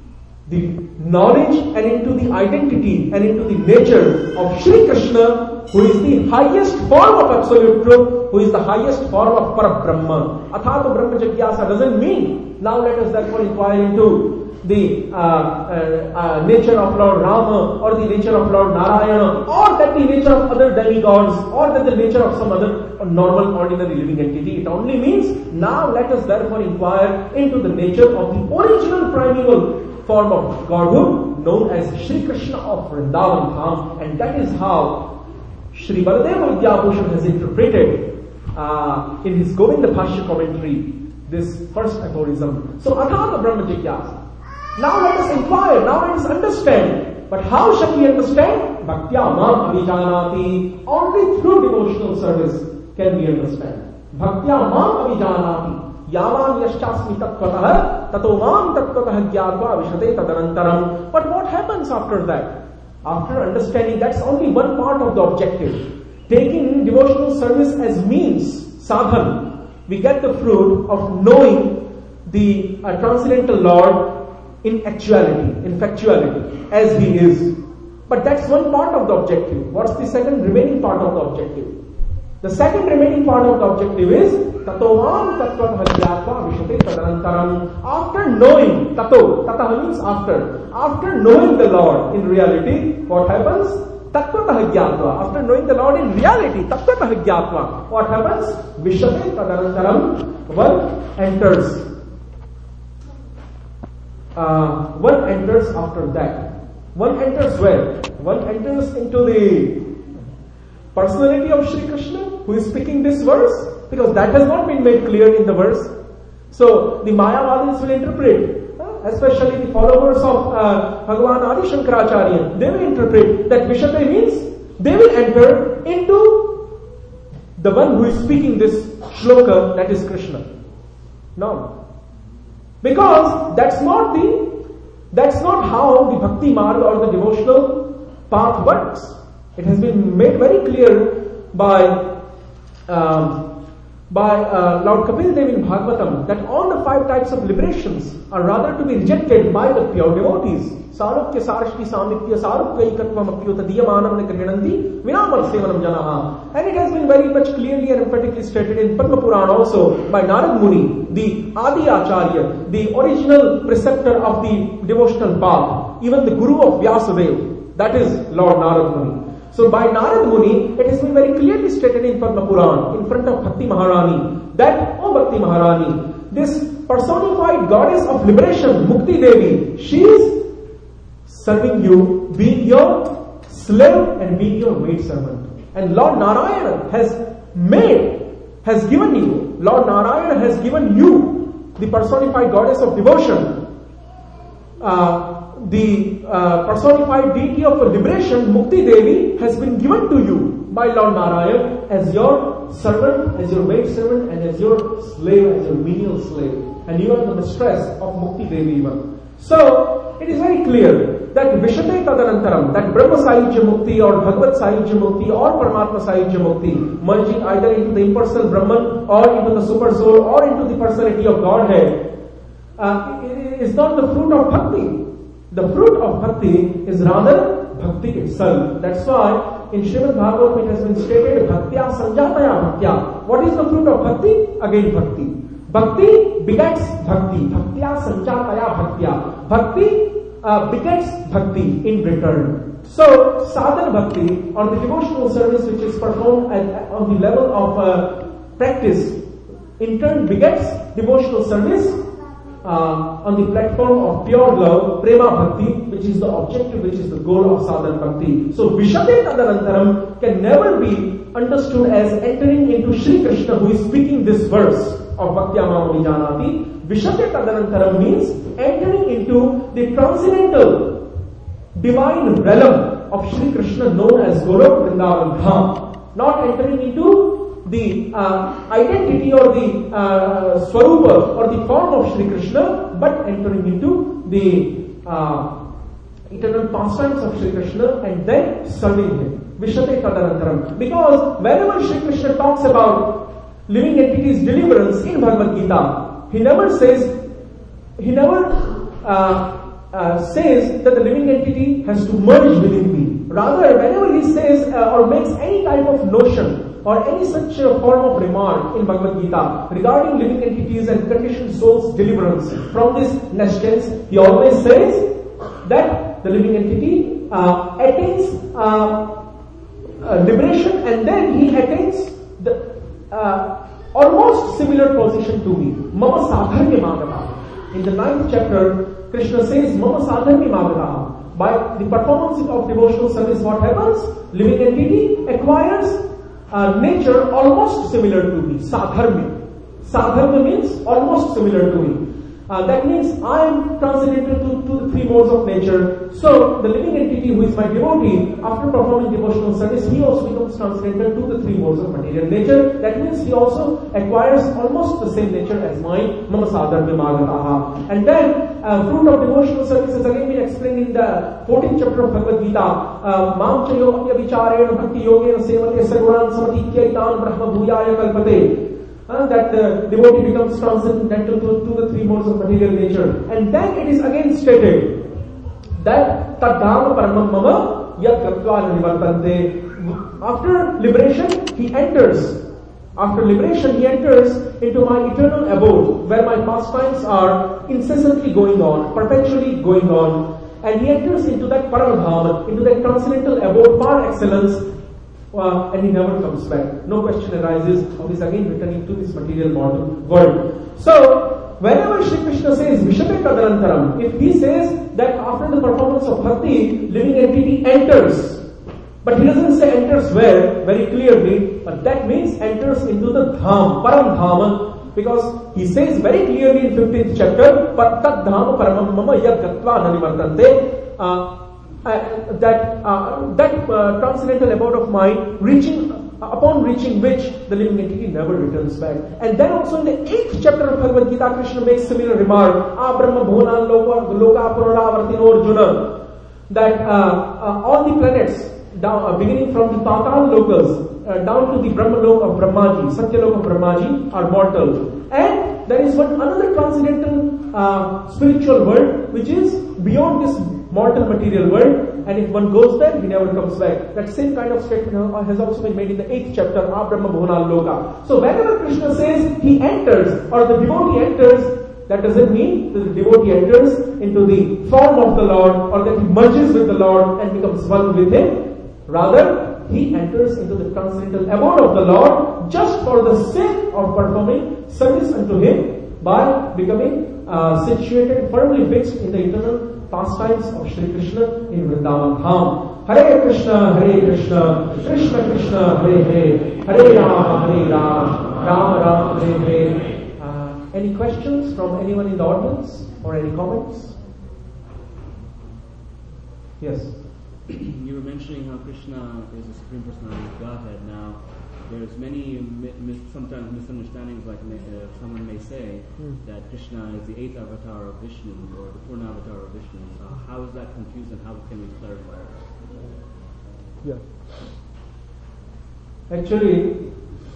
the knowledge and into the identity and into the nature of Shri Krishna, who is the highest form of absolute truth, who is the highest form of Parabrahma. Athato Brahma Jigyasa doesn't mean now let us therefore inquire into the uh, uh, uh, nature of Lord Rama or the nature of Lord Narayana or that the nature of other demigods or that the nature of some other normal ordinary living entity. It only means now let us therefore inquire into the nature of the original primeval form of Godhood known as Shri Krishna of Vrindavan Dham, and that is how Shri Baladeva Vidyabhushan has interpreted uh, in his Govinda Bhashya commentary this first aphorism. So Athato Brahma Jigyasa. Now let us inquire, now let us understand. But how shall we understand? Bhaktya Mam Avijanati. Only through devotional service can we understand. Bhaktya Mam Avijanati. Yavan Yashchasmi Tattvataha Tato Mam Tattvataha Gyatva Vishate Tadanantaram. But what happens after that? After understanding, that's only one part of the objective. Taking devotional service as means, sadhan, we get the fruit of knowing the uh, transcendental Lord in actuality, in factuality, as He is. But that's one part of the objective. What's the second remaining part of the objective? The second remaining part of the objective is Tatovam Tattva Bhagyatva Vishate Tadanantaram. After knowing, Tato, Tataha means after. After knowing the Lord in reality, what happens? Tattva Bhagyatva. After knowing the Lord in reality, Tattva Bhagyatva, what happens? Vishate Tadanantaram. One enters. Uh, one enters after that. One enters where? One enters into the personality of Shri Krishna, who is speaking this verse, because that has not been made clear in the verse. So the Mayavadis will interpret, uh, especially the followers of uh, Bhagavan Adi Shankaracharya, they will interpret that Vishate means they will enter into the one who is speaking this shloka, that is Krishna. No. Because that's not the, that's not how the bhakti marg or the devotional path works. It has been made very clear by um, by uh, Lord Kapil Dev in Bhagavatam that all the five types of liberations are rather to be rejected by the pure devotees. Sarupya sarashti samipya sarupya ikatvam apyuta diyamanam nikriyanandi vinamar sevanam janaha. And it has been very much clearly and emphatically stated in Padma Purana also by Narad Muni, the Adi Acharya, the original preceptor of the devotional path, even the guru of Vyasadeva, that is Lord Narad Muni. So by Narad Muni, it has been very clearly stated in Padma Purana, in front of Bhakti Maharani, that, oh Bhakti Maharani, this personified goddess of liberation, Mukti Devi, she is serving you, being your slave and being your maidservant. And Lord Narayana has made, has given you, Lord Narayana has given you, the personified goddess of devotion, uh, the uh, personified deity of liberation, Mukti Devi, has been given to you by Lord Narayana as your servant, as your maidservant, and as your slave, as your menial slave. And you are the mistress of Mukti Devi even. So, it is very clear that Vishate Tadanantaram, that Brahma Sahijya Mukti or Bhagavad Sahijya Mukti or Paramatma Sahijya Mukti, merging either into the impersonal Brahman or into the super soul or into the personality of Godhead, uh, is not the fruit of bhakti. The fruit of bhakti is rather bhakti itself. That's why in Srimad Bhagavatam it has been stated, Bhaktya Sanjataya Bhaktya. What is the fruit of bhakti? Again bhakti. Bhakti begets bhakti. Bhaktya Sanjataya Bhaktya. Bhakti uh, begets bhakti in return. So, sadhana bhakti, or the devotional service which is performed at, on the level of uh, practice, in turn begets devotional service Uh, on the platform of pure love, prema bhakti, which is the objective, which is the goal of sadhana bhakti. So Vishate Tadanantaram can never be understood as entering into Sri Krishna, who is speaking this verse of Bhaktya Mama Vijanati. Vishate Tadanantaram means entering into the transcendental divine realm of Sri Krishna known as Golok Vrindavan Dham. Not entering into the uh, identity or the uh, swarupa or the form of Sri Krishna, but entering into the uh, eternal pastimes of Sri Krishna and then serving him. Vishate Tadanantaram. Because whenever Sri Krishna talks about living entities' deliverance in Bhagavad Gita, he never says, he never uh, uh, says that the living entity has to merge within me. Rather, whenever he says uh, or makes any type of notion or any such uh, form of remark in Bhagavad Gita regarding living entities and conditioned souls' deliverance from this nescience, he always says that the living entity uh, attains uh, uh, liberation and then he attains the uh, almost similar position to me. Mama sadharmi magata. In the ninth chapter, Krishna says, Mama sadharmi magata. By the performance of devotional service, what happens? Living entity acquires Uh, nature almost similar to me. Sadharmi. Sadharmi means almost similar to me. Uh, that means I am transcendental to, to the three modes of nature. So, the living entity who is my devotee, after performing devotional service, he also becomes transcendental to the three modes of material nature. That means he also acquires almost the same nature as mine. Mama sadharmi magataha. And then, uh, fruit of devotional service is again been explained in the fourteenth chapter of Bhagavad Gita. Mam cha yogya vicharena bhakti yogena sevate sagunan samatitya brahma bhuyaya kalpate. Uh, that the devotee becomes transcendental to, to the three modes of material nature. And then it is again stated that Taddhama Paramam Mama Yat Gatva Nivartante. After liberation, he enters. After liberation, he enters into my eternal abode, where my pastimes are incessantly going on, perpetually going on. And he enters into that Paramdhama, into that transcendental abode par excellence, Uh, and he never comes back. No question arises of his again returning to this material mortal world. So, whenever Shri Krishna says Vishate Tadanantaram, if he says that after the performance of bhakti, living entity enters, but he doesn't say enters where, very clearly, but that means enters into the dham, param dhama, because he says very clearly in fifteenth chapter, Pattat dhama paramam mama yad gatva nanivartante, uh, Uh, that uh, that uh, transcendental abode of mind, reaching uh, upon reaching which the living entity never returns back. And then also in the eighth chapter of Bhagavad Gita, Krishna makes similar remark: "Ah Brahma Bhunan Loka Loka Purana Vartino Arjuna," that uh, uh, all the planets down, uh, beginning from the Patal Lokas, uh, down to the Brahmalok of Brahmaji, Satyalok of Brahmaji are mortal. And there is one another transcendental uh, spiritual world which is beyond this mortal material world, and if one goes there, he never comes back. That same kind of statement has also been made in the eighth chapter, Abrahma Bhuvanal Loka. So whenever Krishna says he enters, or the devotee enters, that doesn't mean that the devotee enters into the form of the Lord, or that he merges with the Lord and becomes one with him. Rather, he enters into the transcendental abode of the Lord just for the sake of performing service unto him by becoming uh, situated, firmly fixed in the eternal pastimes of Shri Krishna in Vrindavan Dham. Hare Krishna, Hare Krishna, Krishna Krishna, Hare Hare, Hare Rama, Hare Rama, Rama Rama, Hare Hare. Uh, any questions from anyone in the audience or any comments? Yes. You were mentioning how Krishna is the Supreme Personality of Godhead. Now, there's many mis- sometimes misunderstandings, like uh, someone may say mm. that Krishna is the eighth avatar of Vishnu or the Purna avatar of Vishnu. Uh, how is that confused, and how can we clarify it? Yeah. Actually,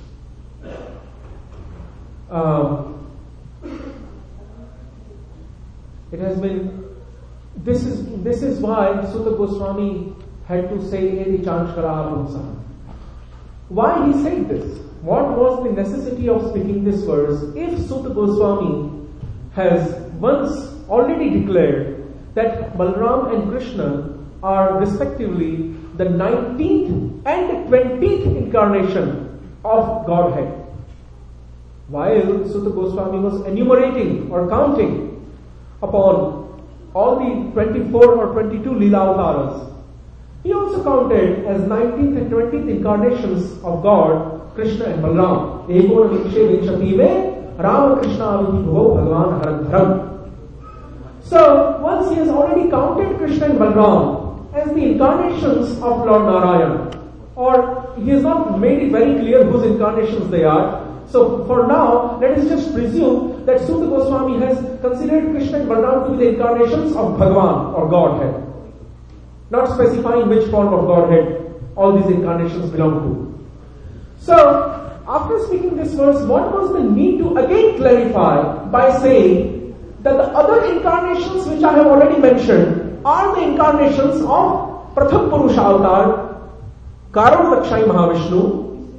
um, it has been. This is this is why Sutta Goswami had to say Edi Chanchkaraha Pumsaha. Why he said this? What was the necessity of speaking this verse if Sutta Goswami has once already declared that Balram and Krishna are respectively the nineteenth and twentieth incarnation of Godhead? While Sutta Goswami was enumerating or counting upon all the twenty-four or twenty-two Leela Avtaras, he also counted as nineteenth and twentieth incarnations of God, Krishna and Balram. Ego Vikshe Vikshati me Rama Krishna Aviti Bhuvo Bhagavan Haradharam. So, once he has already counted Krishna and Balram as the incarnations of Lord Narayana, or he has not made it very clear whose incarnations they are, so for now, let us just presume that Sutta Goswami has considered Krishna and Balram to be the incarnations of Bhagavan or Godhead, not specifying which form of Godhead all these incarnations belong to. So, after speaking this verse, what was the need to again clarify by saying that the other incarnations which I have already mentioned are the incarnations of Pratham Purusha Avatar, Karan-Lakshai Mahavishnu,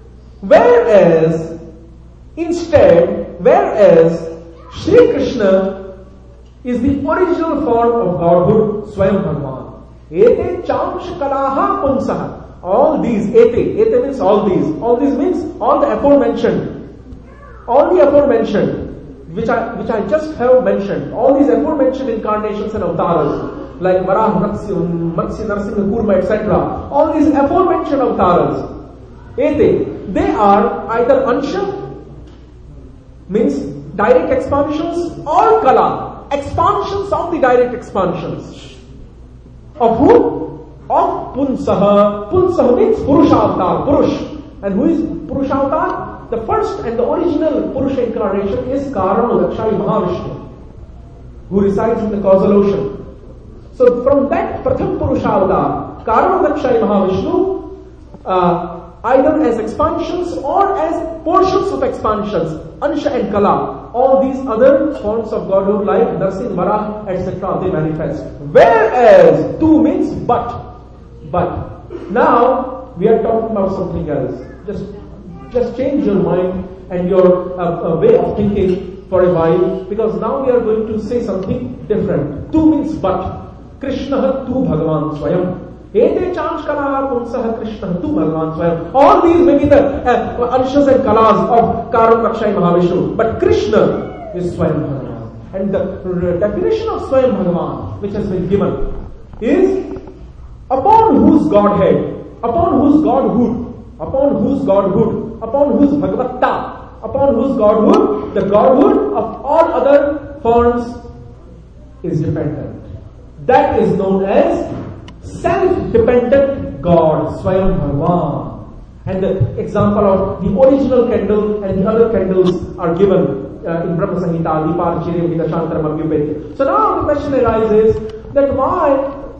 whereas Instead, whereas Shri Krishna is the original form of Godhood, Swayam Bhagavan. Ete Chamsh Kalaha Pumsaha. All these, Ete, Ete means all these. All these means all the aforementioned. All the aforementioned, which I, which I just have mentioned. All these aforementioned incarnations and avatars, like Varah, Matsya, Narsimha, Kurma, et cetera. All these aforementioned avatars, Ete, they are either Ansha, means direct expansions, or Kala, expansions of the direct expansions. Of who? Of Punsaha. Punsaha means Purusha Avatar, Purush. And who is Purusha Avatar? The first and the original Purusha incarnation is Karan-Lakshai Mahavishnu, who resides in the causal ocean. So from that Pratham Purusha Avatar, Karan-Lakshai Mahavishnu, uh, either as expansions or as portions of expansions, Ansha and Kala, all these other forms of Godhood like Narsin, Varah, et cetera, they manifest. Whereas, tu means but. But. Now, we are talking about something else. Just, just change your mind and your uh, uh, way of thinking for a while, because now we are going to say something different. Tu means but. Krishna tu Bhagavan Swayam. Ete Chanch Kalaha Pumsaha Krishna tu Bhagavan Swayam. All these may be the uh, Anshas and Kalas of Karan-Lakshai Mahavishnu. But Krishna is Swayam Bhagavan. And the definition of Swayam Bhagavan, which has been given, is upon whose Godhead, upon whose Godhood, upon whose Godhood, upon whose Bhagavatta, upon whose Godhood, the Godhood of all other forms is dependent. That is known as self-dependent God, Swayam Bhagavan. And the example of the original candle and the other candles are given uh, in Brahma Samhita, Deeparchirya, Vidashantaram, Abhyupetya. So now the question arises that why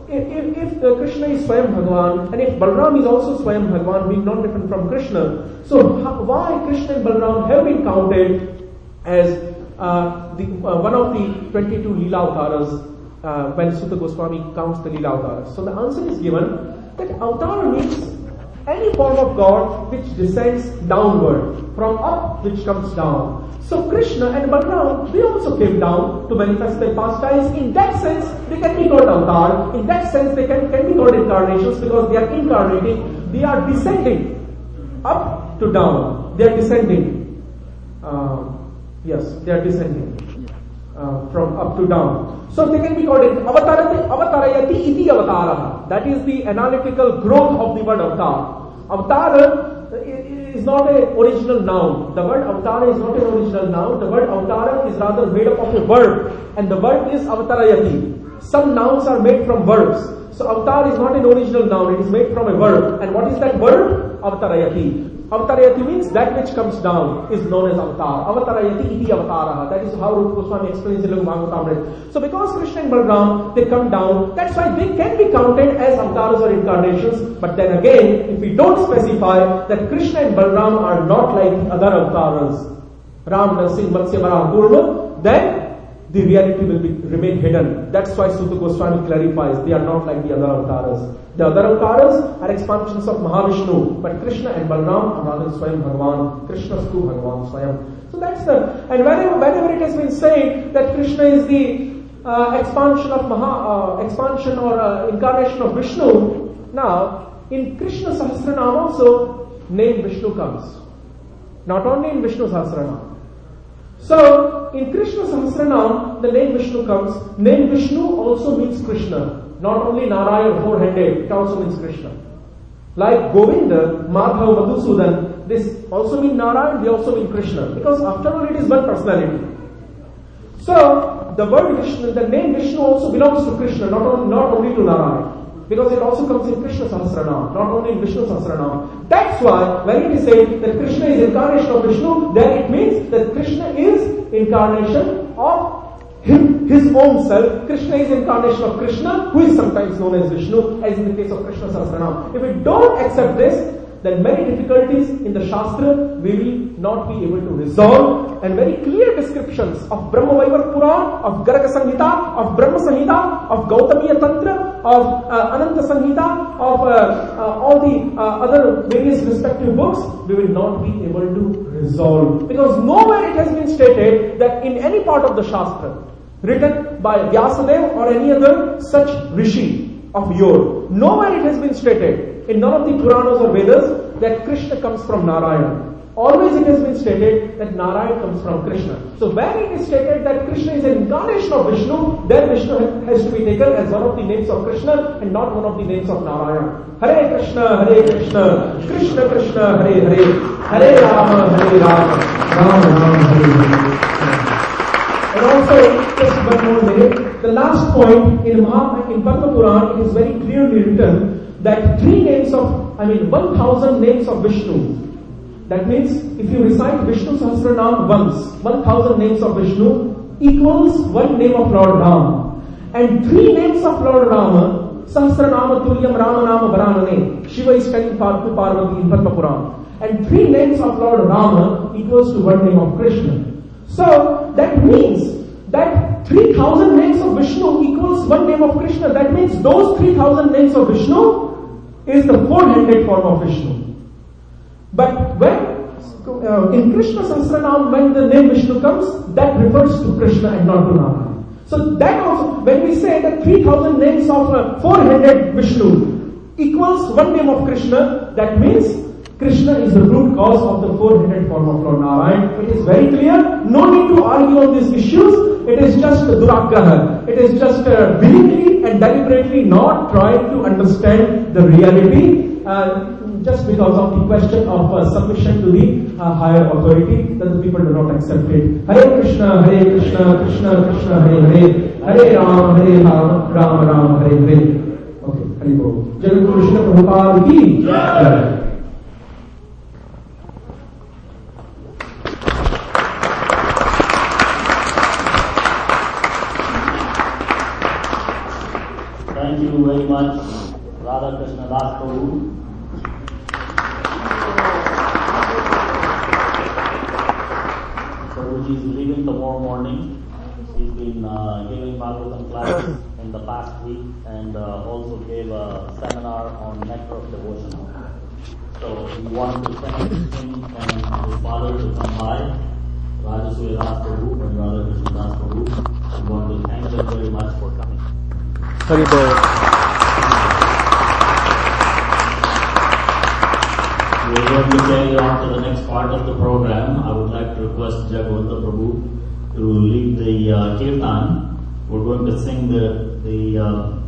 if, if, if the Krishna is Swayam Bhagavan, and if Balram is also Swayam Bhagavan, being not different from Krishna, so how, why Krishna and Balram have been counted as uh, the, uh, one of the twenty-two Leela Avtaras uh, when Suta Goswami counts the Leela Avtaras? So the answer is given that Avtara means any form of God which descends downward, from up which comes down. So Krishna and Balram, they also came down to manifest their pastimes. In that sense, they can be called avatar. In that sense, they can, can be called incarnations because they are incarnating. They are descending up to down. They are descending. Uh, yes, they are descending uh, from up to down. So they can be called avatarati, avatarayati iti avatara. That is the analytical growth of the word avatar. Avatar is not an original noun. The word avatara is not an original noun. The word avatara is rather made up of a verb, and the verb is avatarayati. Some nouns are made from verbs. So avatar is not an original noun, it is made from a verb. And what is that verb? Avatarayati. Avatarayati means that which comes down is known as avatar. Avatarayati iti avataraha. That is how Rupa Goswami explains in Laghu Bhagavatamrita. So because Krishna and Balram, they come down, that's why they can be counted as avatars or incarnations. But then again, if we don't specify that Krishna and Balram are not like the other avatars, Ram, Narsingh, Matsya, Varaha, Kurma, then the reality will be, remain hidden. That's why Suta Goswami clarifies they are not like the other avatars. The other avatars are expansions of Mahavishnu, but Krishna and Balram are rather Swayam Bhagavan. Krishna's true Bhagavan, Swayam. So that's the, and whenever, whenever it has been said that Krishna is the uh, expansion of Maha, uh, expansion or uh, incarnation of Vishnu, now in Krishna Sahasranam also name Vishnu comes. Not only in Vishnu Sahasranam. So, in Krishna Sahasranam, the name Vishnu comes. Name Vishnu also means Krishna. Not only Narayan four-handed, it also means Krishna. Like Govinda, Madhav, Madhusudan, this also mean Narayan, they also mean Krishna. Because after all, it is one personality. So, the word Vishnu, the name Vishnu also belongs to Krishna, not only, not only to Narayan. Because it also comes in Krishna Sahasranam, not only in Vishnu Sahasranam. That's why when it is said that Krishna is incarnation of Vishnu, then it means that Krishna is incarnation of him, his own self. Krishna is incarnation of Krishna, who is sometimes known as Vishnu, as in the case of Krishna Sahasranam. If we don't accept this, then many difficulties in the Shastra we will not be able to resolve, and very clear descriptions of Brahma Vaivar Puran, of Garga Samhita, of Brahma Samhita, of Gautamiya Tantra, of uh, Ananta Samhita, of uh, uh, all the uh, other various respective books, we will not be able to resolve. Because nowhere it has been stated that in any part of the Shastra, written by Vyasadeva or any other such Rishi of yore, nowhere it has been stated in none of the Puranas or Vedas that Krishna comes from Narayana. Always it has been stated that Narayana comes from Krishna. So when it is stated that Krishna is an incarnation of Vishnu, then Vishnu has to be taken as one of the names of Krishna and not one of the names of Narayana. Hare Krishna, Hare Krishna, Krishna Krishna, Hare Hare, Hare Rama, Hare Rama, Rama Rama, Hare Hare. And also, just one more minute, the last point in Maha, in Padma Puran, it is very clearly written that three names of, I mean one thousand names of Vishnu. That means if you recite Vishnu Sahasranam once, one thousand names of Vishnu equals one name of Lord Ram. And three names of Lord Rama, Sahasranama Tulyam Rama Nama Varanane, Shiva is telling Parvati Parvati in Padma Puran. And three names of Lord Rama equals to one name of Krishna. So that means that three thousand names of Vishnu equals one name of Krishna. That means those three thousand names of Vishnu is the four-handed form of Vishnu. But when uh, in Krishna Sahasranam, when the name Vishnu comes, that refers to Krishna and not to Narayana. So that also, when we say that three thousand names of uh, four-handed Vishnu equals one name of Krishna, that means Krishna is the root cause of the four-handed form of Lord Narayana. It is very clear. No need to argue on these issues. It is just duragraha. It is just uh, willingly and deliberately not trying to understand the reality uh, just because of the question of uh, submission to the uh, higher authority that the people do not accept it. Hare Krishna, Hare Krishna, Krishna Krishna, Hare Hare, Hare Ram, Hare Ram, Ram Ram, Hare Hare. Okay, Hare Bol. Jagat Krishna Prabhupada ki Jai. Thank you. you very much, Radha Krishna Das Prabhu. Prabhuji is leaving tomorrow morning. He's been uh, giving Bhagavatam classes in the past week and uh, also gave a seminar on Nectar of Devotion. So we want to thank him and his father to come by, Rajasuya Das Prabhu and Radha Krishna Das Prabhu. We want to thank them very much for coming. Haribol. We're going to carry on to the next part of the program. I would like to request Jagavanta Prabhu to lead the uh, kirtan. We're going to sing the the uh,